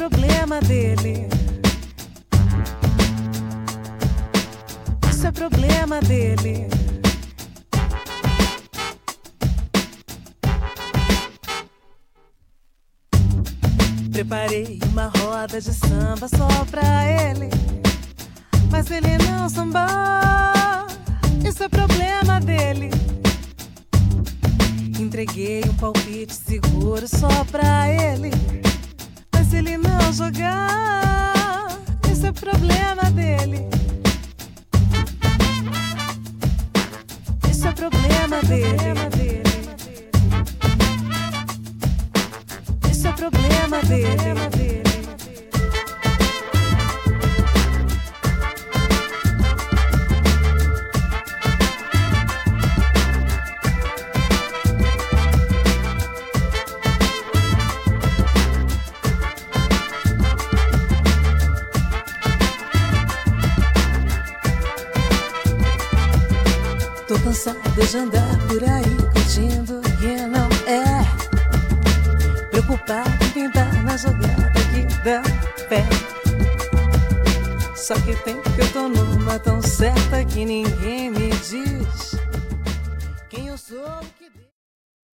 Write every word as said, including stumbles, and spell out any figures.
problema dele. Isso é problema dele. Preparei uma roda de samba só pra ele, mas ele não sambou. Isso é problema dele. Entreguei um palpite seguro só pra ele, mas ele não jogar. Isso é problema dele. Isso é problema dele. Isso é problema dele. Tô cansada de andar por aí curtindo que não é, preocupado em tentar na jogada que dá pé. Só que tem que eu tô numa tão certa que ninguém me diz quem eu sou.